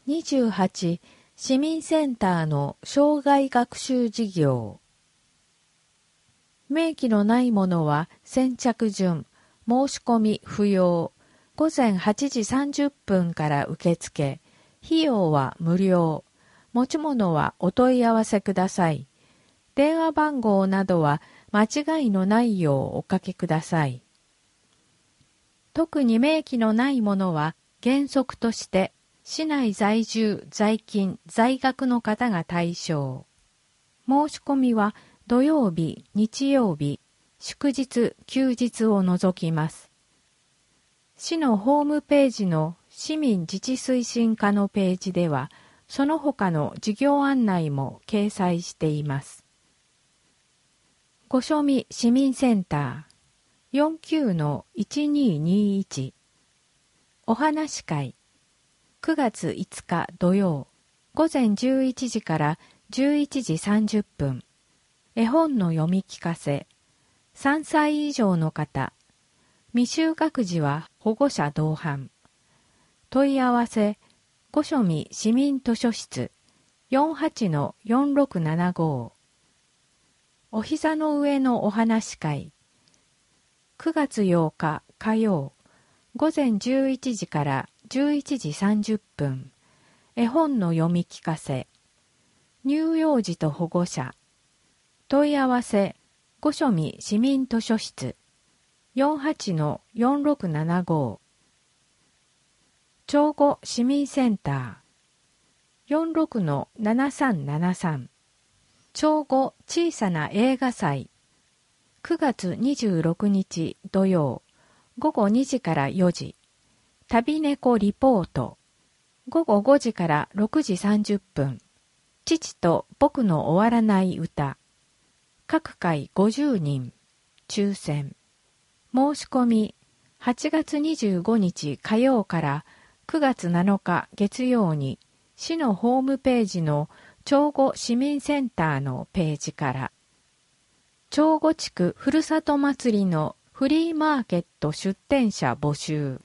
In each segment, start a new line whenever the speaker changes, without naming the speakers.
28、市民センターの生涯学習事業。明記のないものは先着順、申し込み不要。午前8時30分から受付。費用は無料。持ち物はお問い合わせください。電話番号などは間違いのないようおかけください。特に明記のないものは原則として市内在住、在勤、在学の方が対象。申し込みは土曜日、日曜日、祝日、休日を除きます。市のホームページの市民自治推進課のページでは、その他の事業案内も掲載しています。御所見市民センター 49-1221 お話会9月5日土曜午前11時から11時30分絵本の読み聞かせ3歳以上の方未就学児は保護者同伴問い合わせ御所見市民図書室 48-4675 お膝の上のお話会9月8日火曜午前11時から11時30分絵本の読み聞かせ乳幼児と保護者問い合わせ御所見市民図書室 48-4675 長後市民センター 46-7373 長後小さな映画祭9月26日土曜午後2時から4時旅猫リポート午後5時から6時30分父と僕の終わらない歌各回50人抽選申し込み8月25日火曜から9月7日月曜に市のホームページの長後市民センターのページから長後地区ふるさと祭りのフリーマーケット出店者募集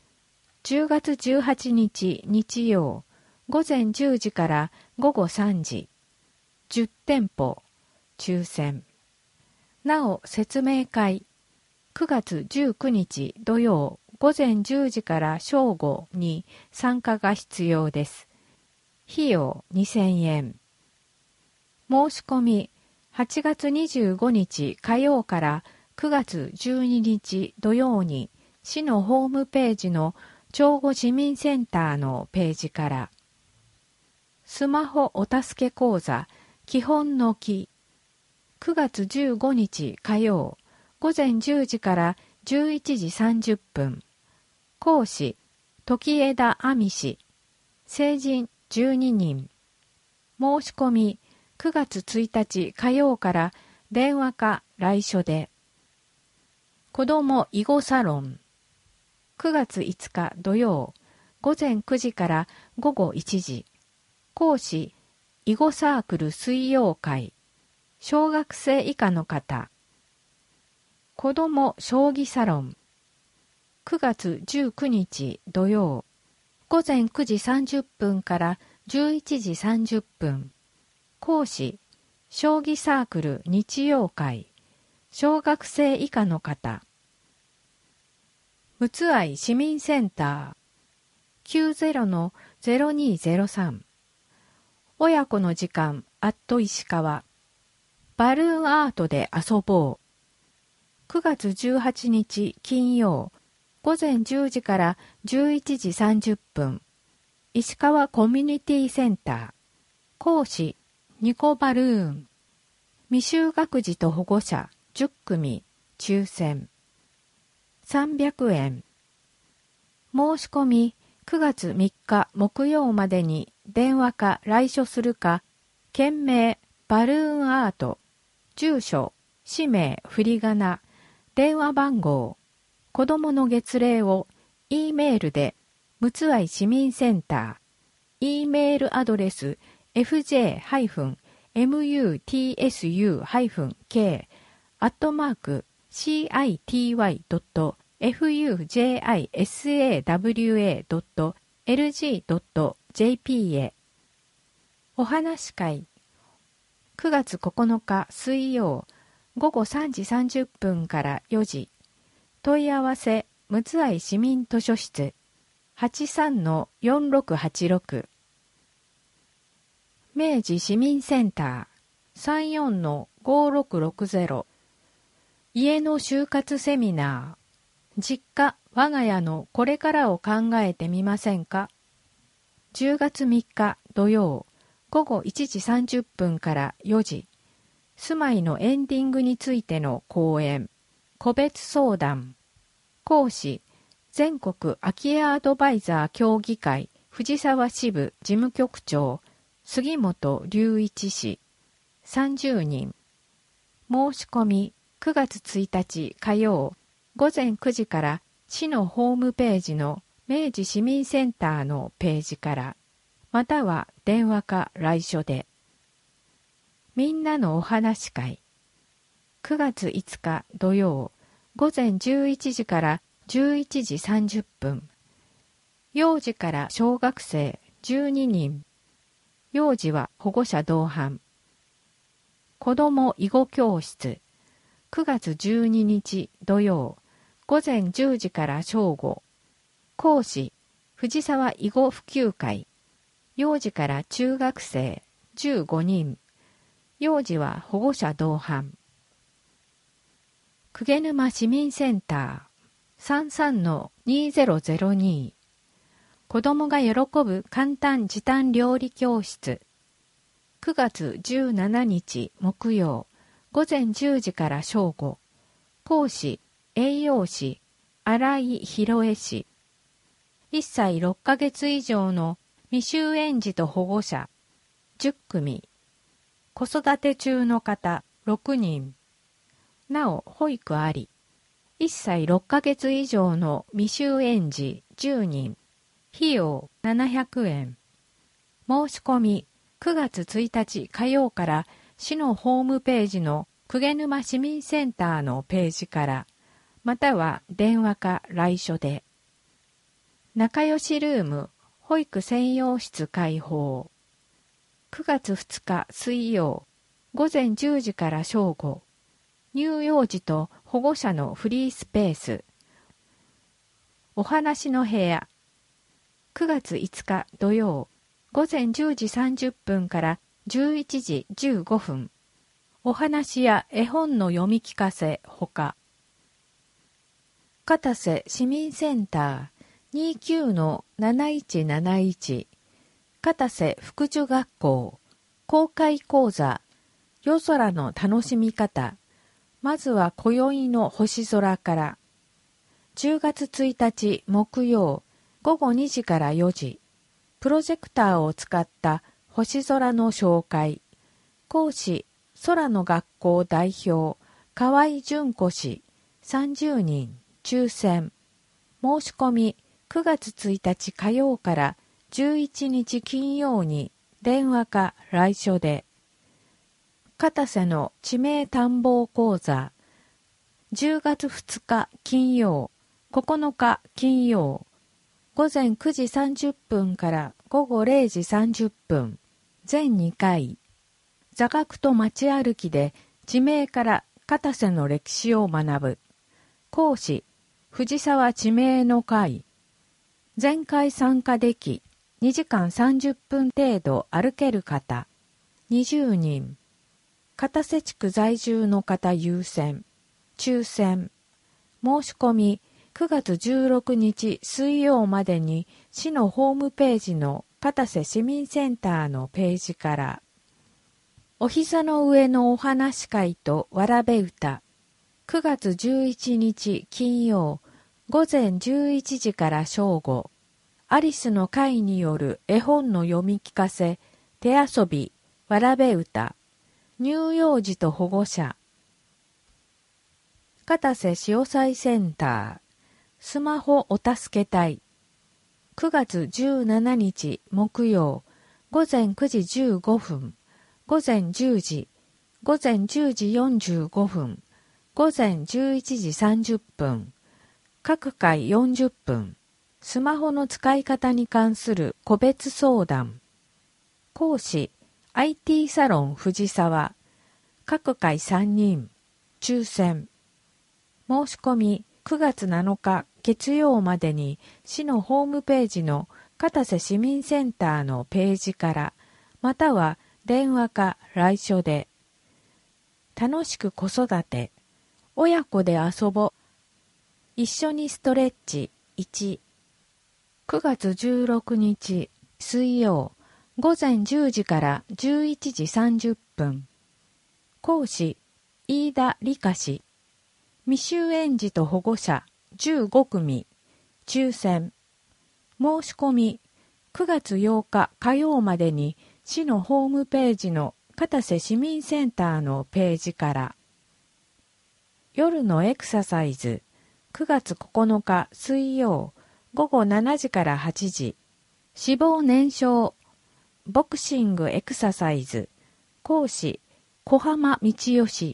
10月18日日曜午前10時から午後3時10店舗抽選なお説明会9月19日土曜午前10時から正午に参加が必要です。費用2000円。申し込み8月25日火曜から9月12日土曜に市のホームページの長後市民センターのページからスマホお助け講座基本の木9月15日火曜午前10時から11時30分講師時枝亜美氏成人12人申し込み9月1日火曜から電話か来所で子ども囲碁サロン9月5日土曜午前9時から午後1時講師囲碁サークル水曜会小学生以下の方子ども将棋サロン9月19日土曜午前9時30分から11時30分講師将棋サークル日曜会小学生以下の方むつあい市民センター 90-0203 親子の時間石川バルーンアートで遊ぼう9月18日金曜午前10時から11時30分石川コミュニティセンター講師ニコバルーン未就学児と保護者10組抽選300円申し込み9月3日木曜までに電話か来所するか件名バルーンアート住所氏名振り仮名電話番号子どもの月齢を E メールでむつあい市民センター E メールアドレス fj-musk@city.fujisawa.lg.jp .jp へ。お話し会。9月9日水曜午後3時30分から4時。問い合わせ、陸奥愛市民図書室 83-4686。明治市民センター 34-5660。家の就活セミナー。実家、我が家のこれからを考えてみませんか。10月3日土曜午後1時30分から4時。住まいのエンディングについての講演。個別相談。講師、全国空き家アドバイザー協議会藤沢支部事務局長、杉本隆一氏。30人。申し込み、9月1日火曜、午前9時から市のホームページの明治市民センターのページから、または電話か来所で。みんなのお話会。9月5日土曜、午前11時から11時30分。幼児から小学生12人。幼児は保護者同伴。子ども囲碁教室。9月12日土曜、午前10時から正午。講師、藤沢囲碁普及会。幼児から中学生15人。幼児は保護者同伴。鵠沼市民センター 33-2002。子供が喜ぶ簡単時短料理教室。9月17日木曜、午前10時から正午。講師、栄養士、新井博恵氏。1歳6ヶ月以上の未就園児と保護者、10組。子育て中の方、6人。なお、保育あり。1歳6ヶ月以上の未就園児、10人。費用、700円。申し込み、9月1日火曜から市のホームページの鵠沼市民センターのページから、または電話か来所で。仲良しルーム、保育専用室開放。9月2日水曜、午前10時から正午。乳幼児と保護者のフリースペース。お話の部屋。9月5日土曜、午前10時30分から11時15分。お話や絵本の読み聞かせほか。片瀬市民センター 29-7171。片瀬福寿学校。公開講座。夜空の楽しみ方。まずは今宵の星空から。10月1日木曜、午後2時から4時。プロジェクターを使った星空の紹介。講師、空の学校代表、河合純子氏、30人、抽選。申し込み、9月1日火曜から11日金曜に電話か来所で。片瀬の地名探訪講座。10月2日金曜、9日金曜。午前9時30分から午後0時30分。全2回。座学と街歩きで地名から片瀬の歴史を学ぶ。講師、藤沢地名の会。前回参加でき、2時間30分程度歩ける方。20人。片瀬地区在住の方優先。抽選。申し込み、9月16日水曜までに市のホームページの片瀬市民センターのページから。お膝の上のお話会とわらべ歌。9月11日金曜、午前11時から正午。アリスの会による絵本の読み聞かせ、手遊び、わらべ歌。乳幼児と保護者。片瀬潮騒センター。スマホお助け隊。9月17日木曜、午前9時15分、午前10時、午前10時45分、午前11時30分、各回40分。 スマホの使い方に関する個別相談。講師、IT サロン藤沢。各回3人。抽選。申し込み9月7日月曜までに市のホームページの片瀬市民センターのページから、または電話か来所で。楽しく子育て。親子で遊ぼ。一緒にストレッチ1。9月16日水曜午前10時から11時30分。講師、飯田理香氏。未就園児と保護者15組。抽選。申し込み9月8日火曜までに市のホームページの片瀬市民センターのページから。夜のエクササイズ9月9日水曜午後7時から8時。脂肪燃焼ボクシングエクササイズ。講師小浜道義。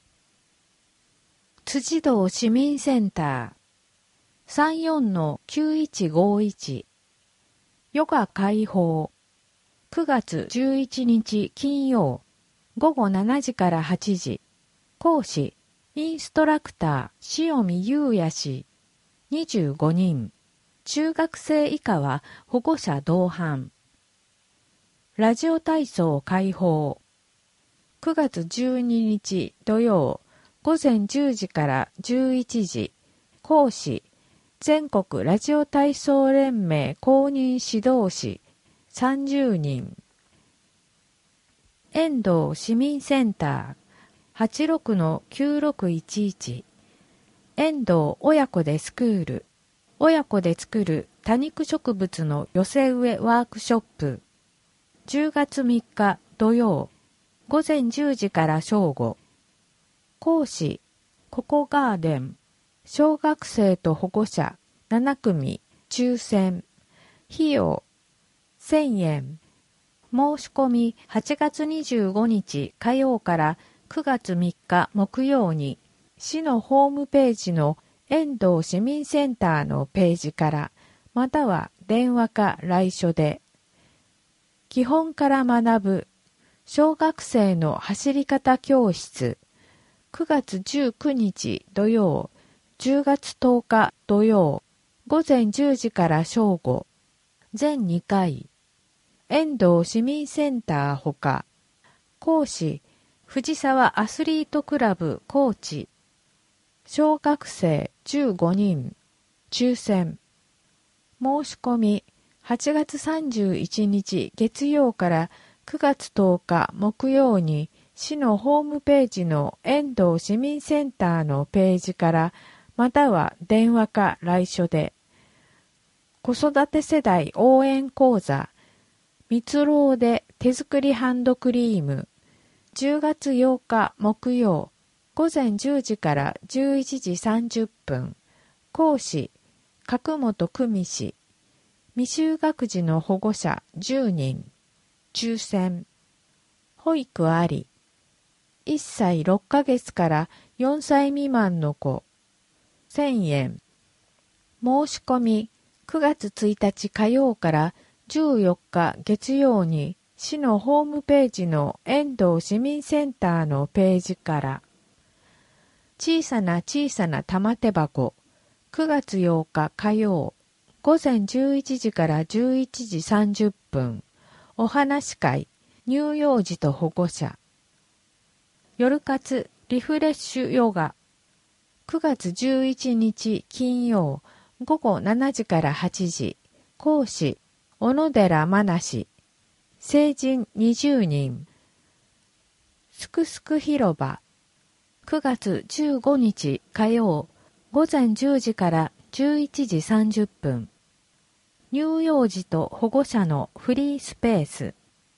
辻堂市民センター 34-9151。ヨガ開放9月11日金曜午後7時から8時。講師インストラクター塩見優也氏。25人。中学生以下は保護者同伴。ラジオ体操開放9月12日土曜午前10時から11時。講師全国ラジオ体操連盟公認指導士30人。遠藤市民センター 86-9611。遠藤親子でスクール。親子で作る多肉植物の寄せ植えワークショップ。10月3日土曜午前10時から正午。講師ココガーデン。小学生と保護者7組。抽選。費用1000円。申し込み8月25日火曜から9月3日木曜に市のホームページの遠藤市民センターのページから、または電話か来所で。基本から学ぶ小学生の走り方教室。9月19日土曜、10月10日土曜、午前10時から正午。全2回。遠藤市民センターほか。講師、藤沢アスリートクラブコーチ。小学生15人。抽選。申し込み8月31日月曜から9月10日木曜に市のホームページの遠藤市民センターのページからまたは電話か来所で。子育て世代応援講座蜜ろうで手作りハンドクリーム。10月8日木曜午前10時から11時30分。講師、角本久美氏。未就学児の保護者10人。抽選。保育あり。1歳6ヶ月から4歳未満の子。1000円。申し込み9月1日火曜から14日月曜に市のホームページの遠藤市民センターのページから。小さな小さな玉手箱。9月8日火曜。午前11時から11時30分。お話会。乳幼児と保護者。夜活リフレッシュヨガ。9月11日金曜。午後7時から8時。講師。小野寺真奈氏。成人20人。すくすく広場。9月15日火曜午前10時から11時30分。乳幼児と保護者のフリースペース。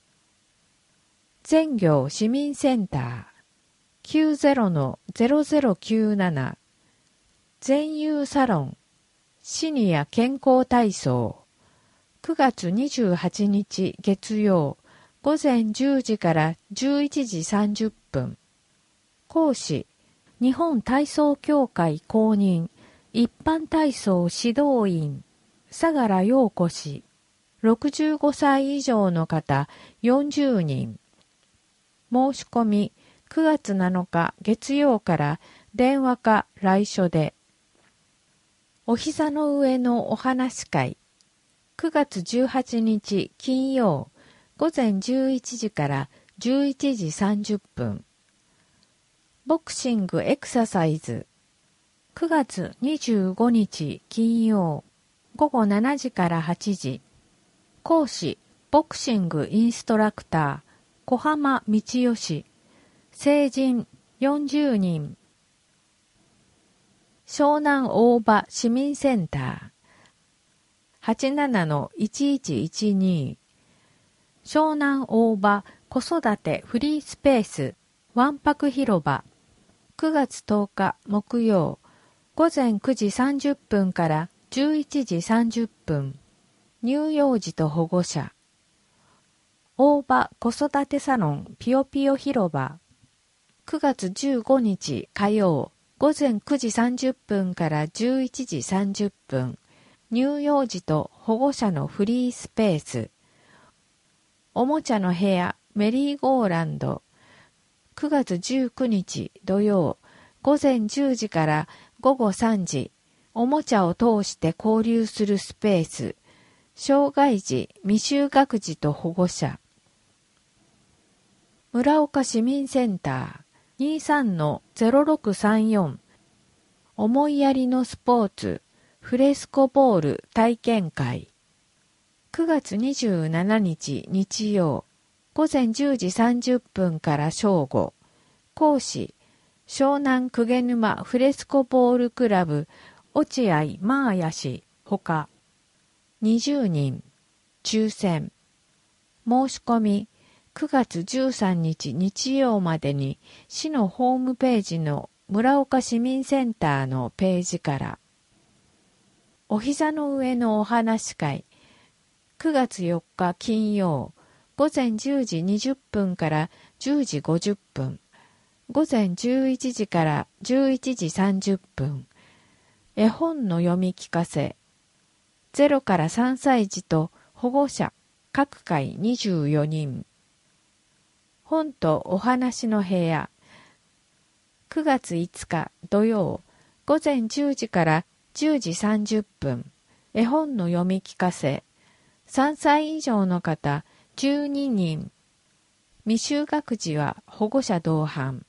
全業市民センター 90-0097。全友サロン。シニア健康体操。9月28日月曜午前10時から11時30分。講師、日本体操協会公認、一般体操指導員、 相良陽子氏。65歳以上の方40人。申し込み9月7日月曜から電話か来所で。お膝の上のお話会。9月18日金曜午前11時から11時30分。ボクシングエクササイズ。9月25日金曜午後7時から8時。講師、ボクシングインストラクター、小浜道義。成人40人。湘南大場市民センター。87-1112。湘南大場子育てフリースペース、わんぱく広場。9月10日木曜、午前9時30分から11時30分。乳幼児と保護者。大場子育てサロンピヨピヨ広場。9月15日火曜、午前9時30分から11時30分。乳幼児と保護者のフリースペース。おもちゃの部屋メリーゴーランド。9月19日土曜、午前10時から午後3時。おもちゃを通して交流するスペース。障害児未就学児と保護者。村岡市民センター 23-0634。思いやりのスポーツフレスコボール体験会。9月27日日曜午前10時30分から正午。講師湘南鵠沼フレスコボールクラブ落合マーヤ氏ほか20人。抽選。申し込み9月13日日曜までに市のホームページの村岡市民センターのページから。お膝の上のお話会。9月4日金曜午前10時20分から10時50分。午前11時から11時30分。絵本の読み聞かせ。0から3歳児と保護者各回24人。本とお話の部屋。9月5日土曜午前10時から10時30分。絵本の読み聞かせ。3歳以上の方12人。未就学児は保護者同伴。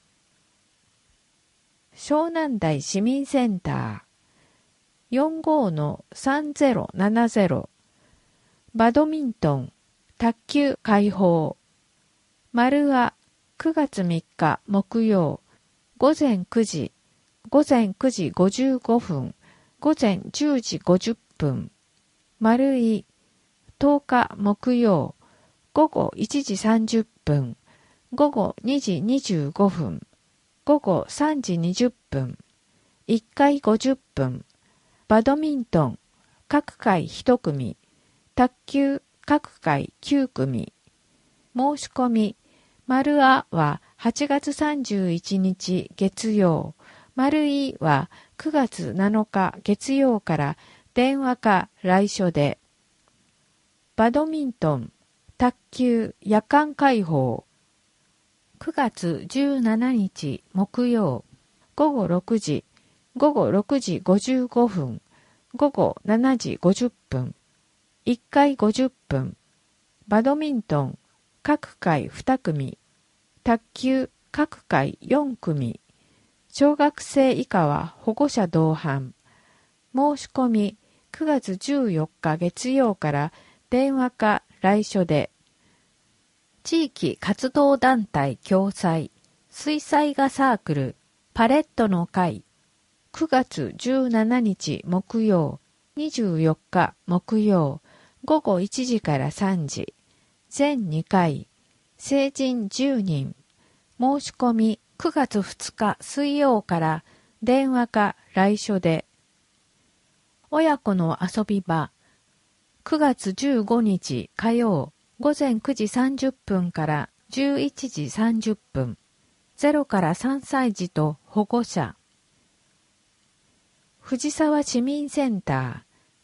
湘南台市民センター。45-3070。バドミントン、卓球開放。丸あ、9月3日木曜、午前9時、午前9時55分、午前10時50分。丸い、10日木曜、午後1時30分、午後2時25分、午後3時20分。1回50分。バドミントン、各回1組。卓球、各回9組。申し込み、丸あは8月31日月曜、丸いは9月7日月曜から電話か来所で。バドミントン、卓球夜間開放。9月17日木曜、午後6時、午後6時55分、午後7時50分。1回50分。バドミントン、各回2組。卓球、各回4組。小学生以下は保護者同伴。申し込み、9月14日月曜から電話か来所で。地域活動団体共催、水彩画サークル、パレットの会。9月17日木曜、24日木曜、午後1時から3時。全2回。成人10人。申し込み9月2日水曜から電話か来所で。親子の遊び場。9月15日火曜、午前9時30分から11時30分。0から3歳児と保護者。藤沢市民センター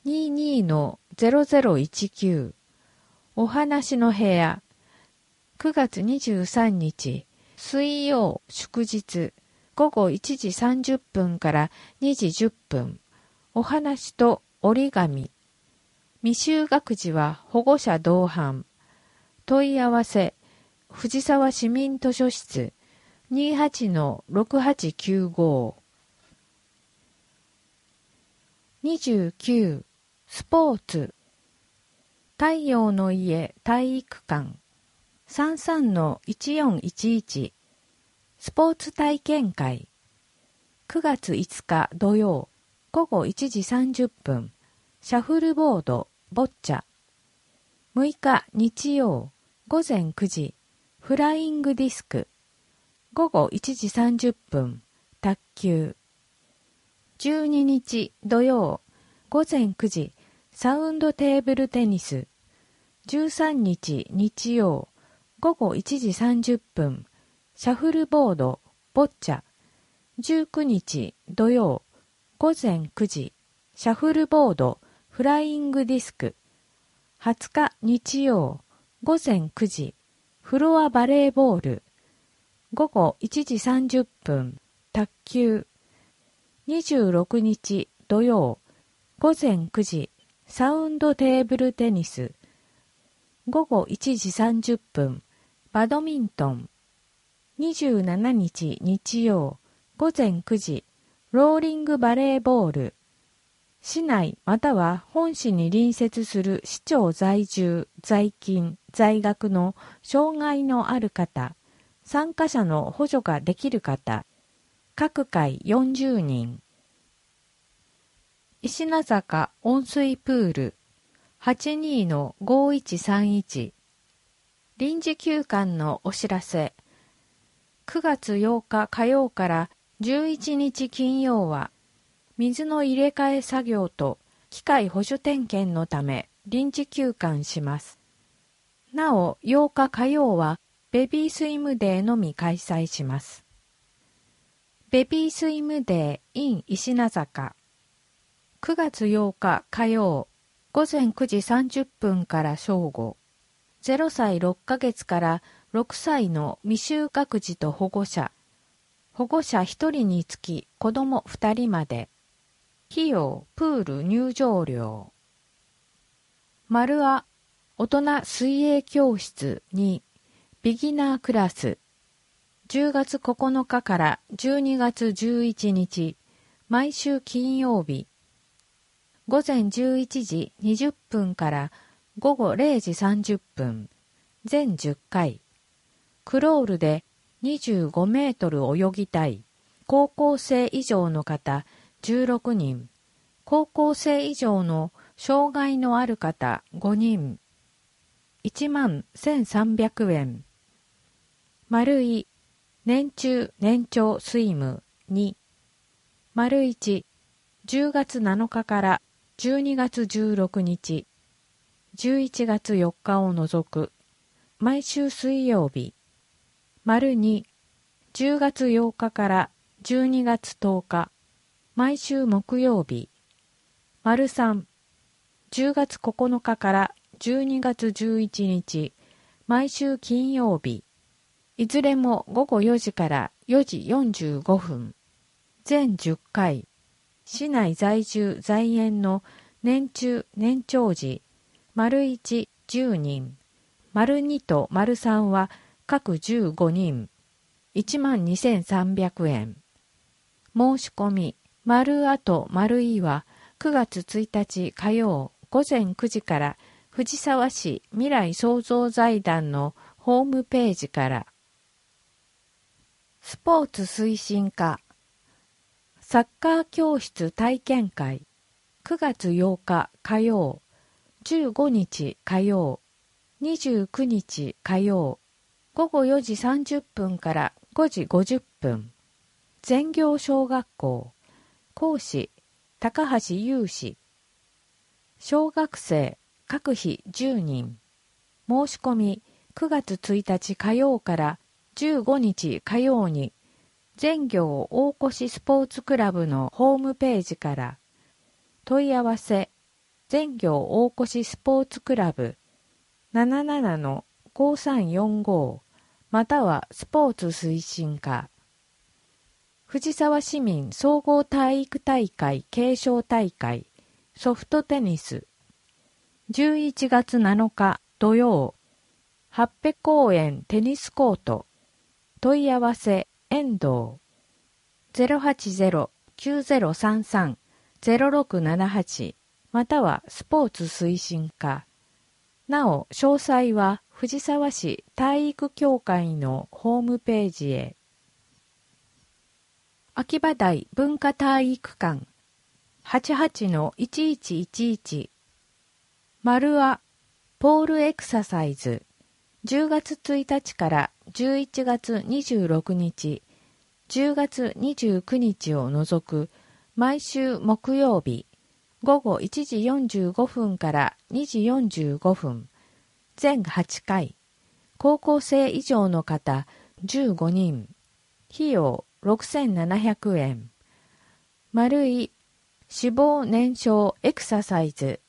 22-0019 お話の部屋9月23日水曜祝日午後1時30分から2時10分お話と折り紙未就学児は保護者同伴問い合わせ藤沢市民図書室 28-6895 29スポーツ太陽の家体育館 33-1411 スポーツ体験会9月5日土曜午後1時30分シャフルボードボッチャ6日日曜午前9時フライングディスク午後1時30分卓球12日土曜午前9時サウンドテーブルテニス13日日曜午後1時30分シャフルボードボッチャ19日土曜午前9時シャフルボードフライングディスク20日日曜午前9時フロアバレーボール午後1時30分卓球26日土曜午前9時サウンドテーブルテニス午後1時30分バドミントン27日日曜午前9時ローリングバレーボール市内または本市に隣接する市町在住在勤在学の障害のある方参加者の補助ができる方各回40人石名坂温水プール 82-5131 臨時休館のお知らせ9月8日火曜から11日金曜は水の入れ替え作業と機械保守点検のため臨時休館します。なお8日火曜はベビースイムデーのみ開催します。ベビースイムデー in 石名坂9月8日火曜午前9時30分から正午0歳6ヶ月から6歳の未就学児と保護者1人につき子供2人まで費用プール入場料丸あ大人水泳教室にビギナークラス10月9日から12月11日毎週金曜日午前11時20分から午後0時30分全10回クロールで25メートル泳ぎたい高校生以上の方16人高校生以上の障害のある方5人11,300円丸い年中年長スイム2丸1 10月7日から12月16日11月4日を除く毎週水曜日丸2 10月8日から12月10日毎週木曜日丸3 10月9日から12月11日毎週金曜日いずれも午後4時から4時45分全10回市内在住在園の年中年長児丸1 10人丸2と丸3は各15人12,300円申し込み丸あと丸いは9月1日火曜午前9時から藤沢市未来創造財団のホームページからスポーツ推進課サッカー教室体験会9月8日火曜15日火曜29日火曜午後4時30分から5時50分全業小学校講師高橋優氏小学生各費10人申し込み9月1日火曜から15日火曜に全業大越スポーツクラブのホームページから問い合わせ全業大越スポーツクラブ 77-5345 またはスポーツ推進課。藤沢市民総合体育大会継承大会ソフトテニス11月7日土曜ハッペ公園テニスコート問い合わせ遠藤 080-9033-0678 またはスポーツ推進課。なお詳細は藤沢市体育協会のホームページへ。秋葉台文化体育館 88-1111 丸アポールエクササイズ10月1日から11月26日、10月29日を除く毎週木曜日午後1時45分から2時45分、全8回、高校生以上の方15人、費用6700円。丸い脂肪燃焼エクササイズ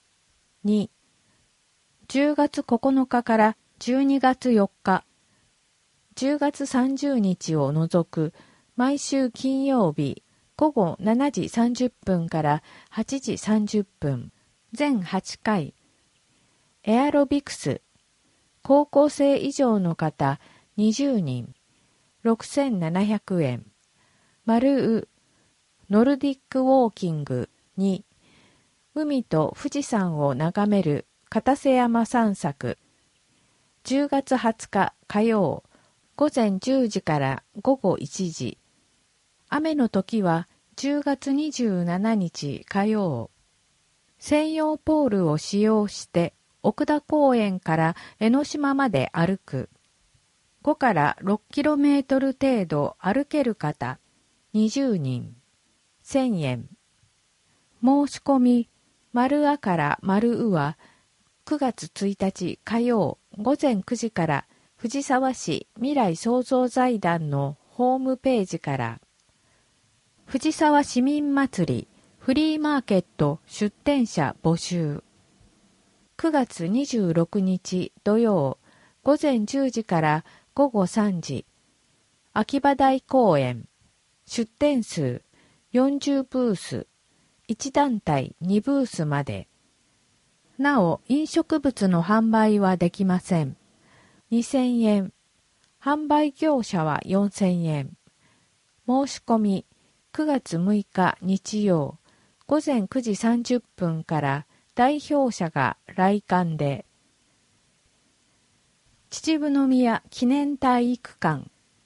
2、10月9日から12月4日、10月30日を除く毎週金曜日午後7時30分から8時30分、全8回。エアロビクス、高校生以上の方20人、6700円。丸う、ノルディックウォーキング2、海と富士山を眺める片瀬山散策。10月20日火曜、午前10時から午後1時。雨の時は10月27日火曜。専用ポールを使用して奥田公園から江ノ島まで歩く。5から6キロメートル程度歩ける方20人。1000円。申し込み、丸あから丸うは9月1日火曜午前9時から藤沢市未来創造財団のホームページから。藤沢市民祭りフリーマーケット出店者募集。9月26日土曜午前10時から午後3時。秋葉台公園。出店数40ブース。1団体2ブースまで。なお、飲食物の販売はできません。2000円。販売業者は4000円。申し込み、9月6日日曜、午前9時30分から代表者が来館で。秩父宮記念体育館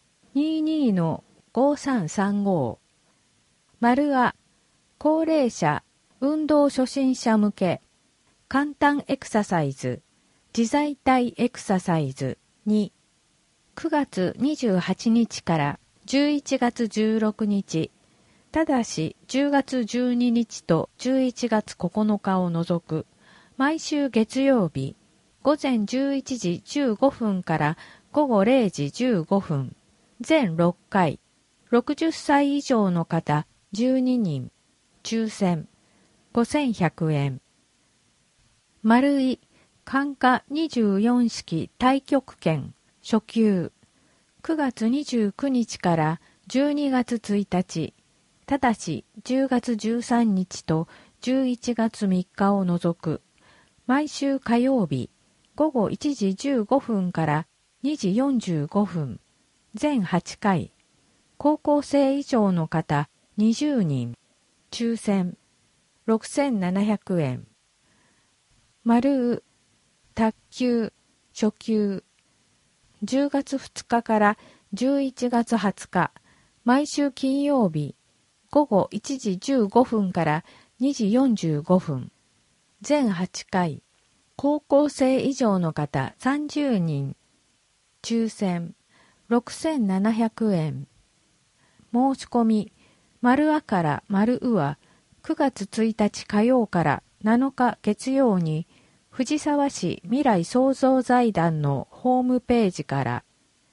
22-5335 丸あ高齢者運動初心者向け簡単エクササイズ自在体エクササイズ2 9月28日から11月16日ただし10月12日と11月9日を除く毎週月曜日午前11時15分から午後0時15分全6回60歳以上の方12人抽選5100円丸い管下24式太極拳初級9月29日から12月1日ただし10月13日と11月3日を除く毎週火曜日午後1時15分から2時45分全8回高校生以上の方20人抽選6700円丸う卓球初級10月2日から11月20日毎週金曜日午後1時15分から2時45分全8回高校生以上の方30人抽選6700円申し込み丸あから丸うは9月1日火曜から7日月曜に藤沢市未来創造財団のホームページから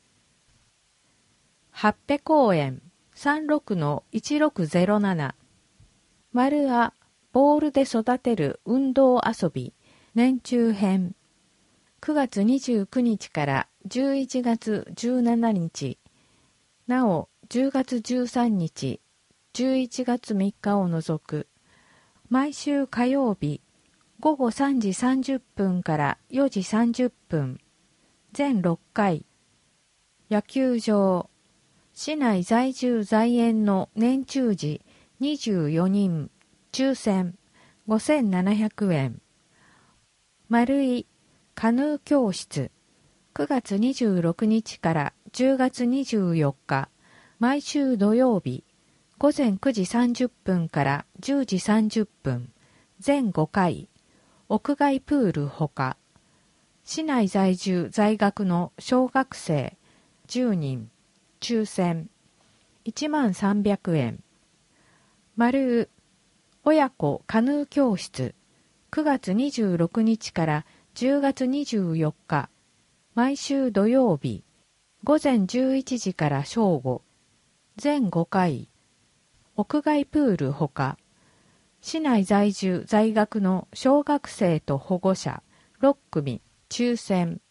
ハッペ公園 36-1607 丸あボールで育てる運動遊び年中編9月29日から11月17日なお10月13日11月3日を除く毎週火曜日午後3時30分から4時30分全6回野球場市内在住在園の年中児24人抽選5700円丸いカヌー教室9月26日から10月24日毎週土曜日午前9時30分から10時30分全5回屋外プールほか市内在住在学の小学生10人抽選1300円丸親子カヌー教室9月26日から10月24日毎週土曜日午前11時から正午全5回屋外プールほか市内在住在学の小学生と保護者6組抽選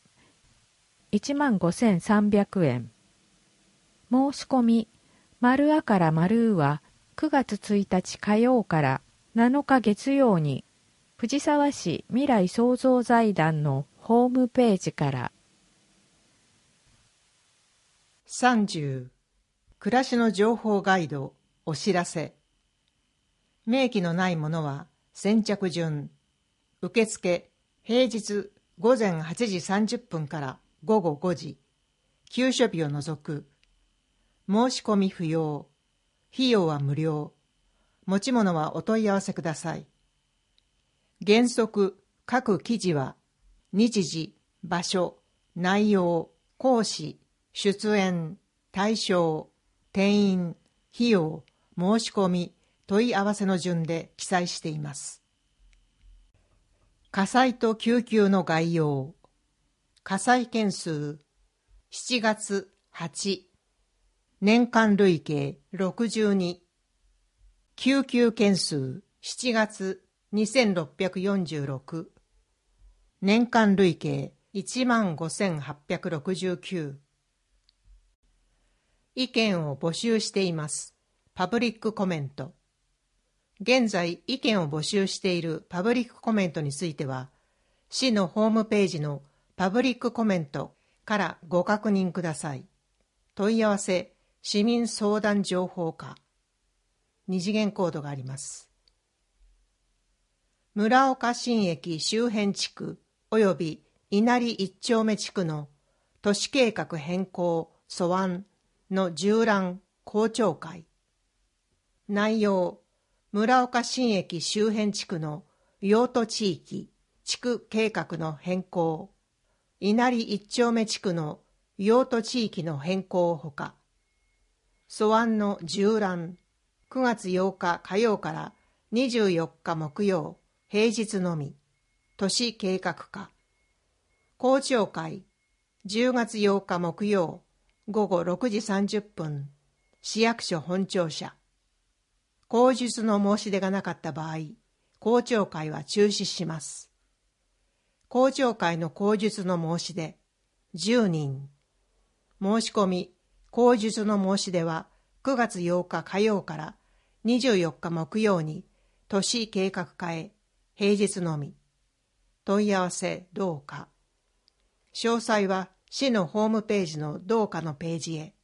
15,300円申し込み丸あから丸うは9月1日火曜から7日月曜に藤沢市未来創造財団のホームページから
30暮らしの情報ガイドお知らせ明記のないものは先着順受付平日午前8時30分から午後5時休所日を除く申し込み不要費用は無料持ち物はお問い合わせください原則各記事は日時場所内容講師出演対象定員費用申し込み問い合わせの順で記載しています火災と救急の概要火災件数7月8年間累計62救急件数7月2646年間累計15,869意見を募集していますパブリックコメント現在意見を募集しているパブリックコメントについては市のホームページのパブリックコメントからご確認ください問い合わせ市民相談情報課二次元コードがあります村岡新駅周辺地区および稲荷一丁目地区の都市計画変更素案の縦覧公聴会内容村岡新駅周辺地区の用途地域地区計画の変更稲荷一丁目地区の用途地域の変更ほか素案の縦覧9月8日火曜から24日木曜平日のみ都市計画課公聴会10月8日木曜午後6時30分市役所本庁舎口述の申し出がなかった場合公聴会は中止します公聴会の口述の申し出10人申し込み口述の申し出は9月8日火曜から24日木曜に都市計画課へ平日のみ問い合わせ同課詳細は市のホームページの同課のページへ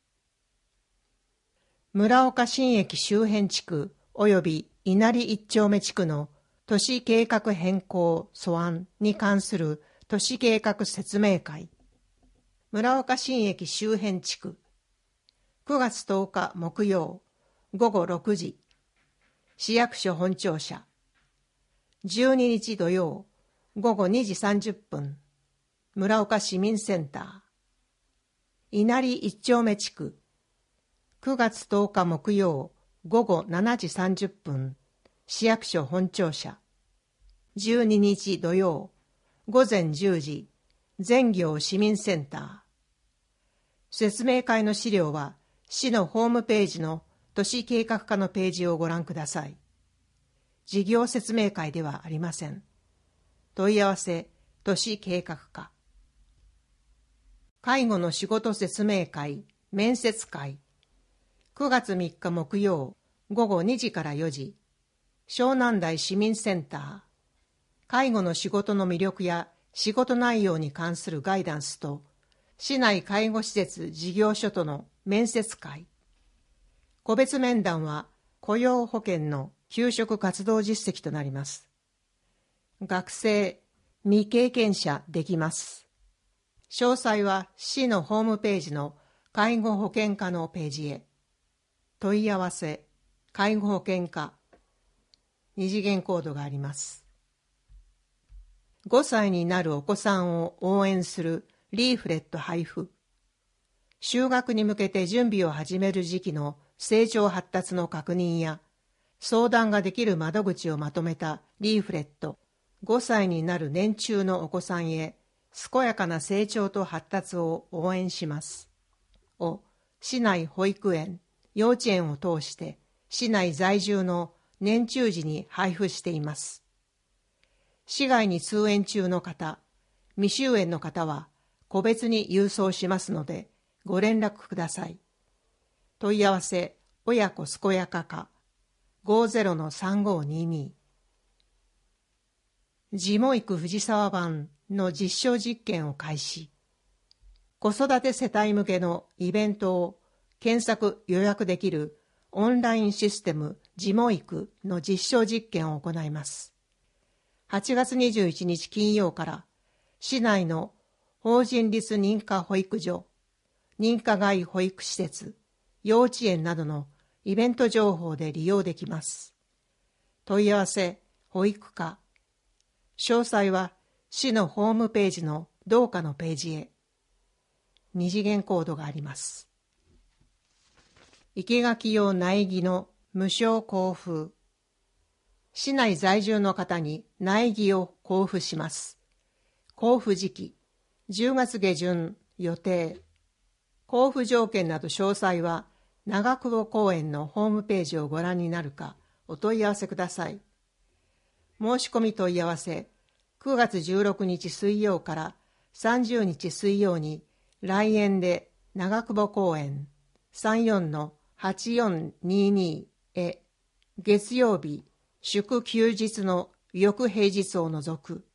村岡新駅周辺地区および稲荷一丁目地区の都市計画変更素案に関する都市計画説明会村岡新駅周辺地区9月10日木曜午後6時市役所本庁舎12日土曜午後2時30分村岡市民センター稲荷一丁目地区9月10日木曜午後7時30分市役所本庁舎12日土曜午前10時全行市民センター説明会の資料は市のホームページの都市計画課のページをご覧ください事業説明会ではありません。問い合わせ、都市計画課。介護の仕事説明会、面接会。9月3日木曜、午後2時から4時。湘南台市民センター。介護の仕事の魅力や仕事内容に関するガイダンスと、市内介護施設事業所との面接会。個別面談は雇用保険の求職活動実績となります。学生、未経験者できます。詳細は市のホームページの介護保険課のページへ。問い合わせ、介護保険課。二次元コードがあります。5歳になるお子さんを応援するリーフレット配布。就学に向けて準備を始める時期の成長発達の確認や相談ができる窓口をまとめたリーフレット。5歳になる年中のお子さんへ健やかな成長と発達を応援しますを市内保育園、幼稚園を通して市内在住の年中時に配布しています。市外に通園中の方、未就園の方は個別に郵送しますのでご連絡ください。問い合わせ、親子健やか課 50-3522。事務育藤沢版の実証実験を開始。子育て世帯向けのイベントを検索予約できるオンラインシステム事務育の実証実験を行います。8月21日金曜から市内の法人立認可保育所、認可外保育施設、幼稚園などのイベント情報で利用できます。問い合わせ、保育課。詳細は市のホームページの同課のページへ。二次元コードがあります。生垣用苗木の無償交付。市内在住の方に苗木を交付します。交付時期、10月下旬予定。交付条件など詳細は長久保公園のホームページをご覧になるかお問い合わせください。申し込み問い合わせ、9月16日水曜から30日水曜に来園で長久保公園 34-8422 へ月曜日、祝休日の翌平日を除く。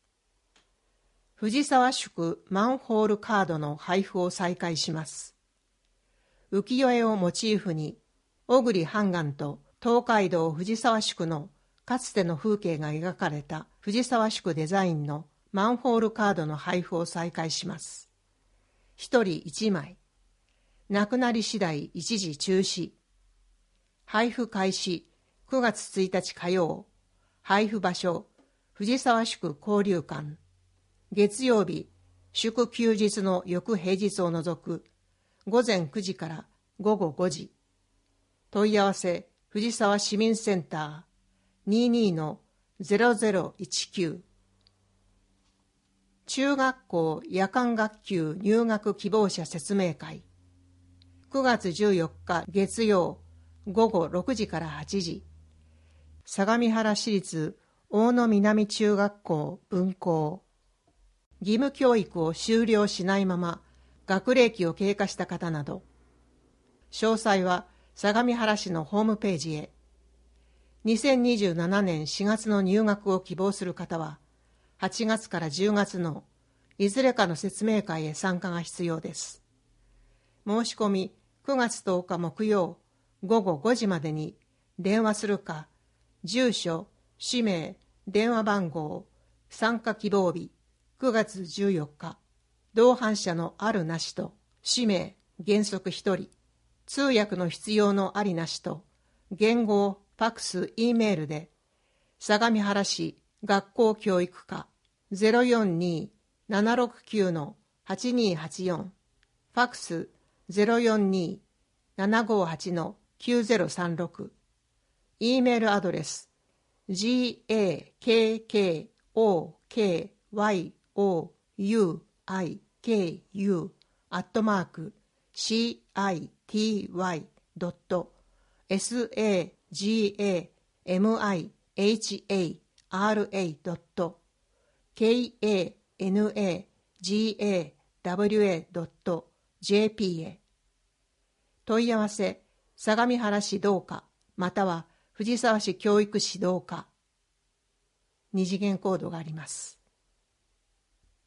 藤沢宿マンホールカードの配布を再開します。浮世絵をモチーフに、小栗半岸と東海道藤沢宿のかつての風景が描かれた藤沢宿デザインのマンホールカードの配布を再開します。一人一枚。なくなり次第一時中止。配布開始9月1日火曜。配布場所、藤沢宿交流館。月曜日、祝休日の翌平日を除く、午前9時から午後5時。問い合わせ、藤沢市民センター 22-0019。中学校夜間学級入学希望者説明会。9月14日月曜、午後6時から8時。相模原市立大野南中学校分校。義務教育を修了しないまま学齢期を経過した方など、詳細は相模原市のホームページへ。2027年4月の入学を希望する方は、8月から10月のいずれかの説明会へ参加が必要です。申し込み9月10日木曜午後5時までに電話するか、住所、氏名、電話番号、参加希望日、9月14日、同伴者のあるなしと、氏名、原則1人、通訳の必要のありなしと、言語、ファックス、Eメールで、相模原市学校教育課 042-769-8284、ファックス 042-758-9036、Eメールアドレス gakkouiku@city.sagamiharashikugoku.com hara.kanagawa.jp へ。問い合わせ、相模原市導課または藤沢市教育指導課。二次元コードがあります。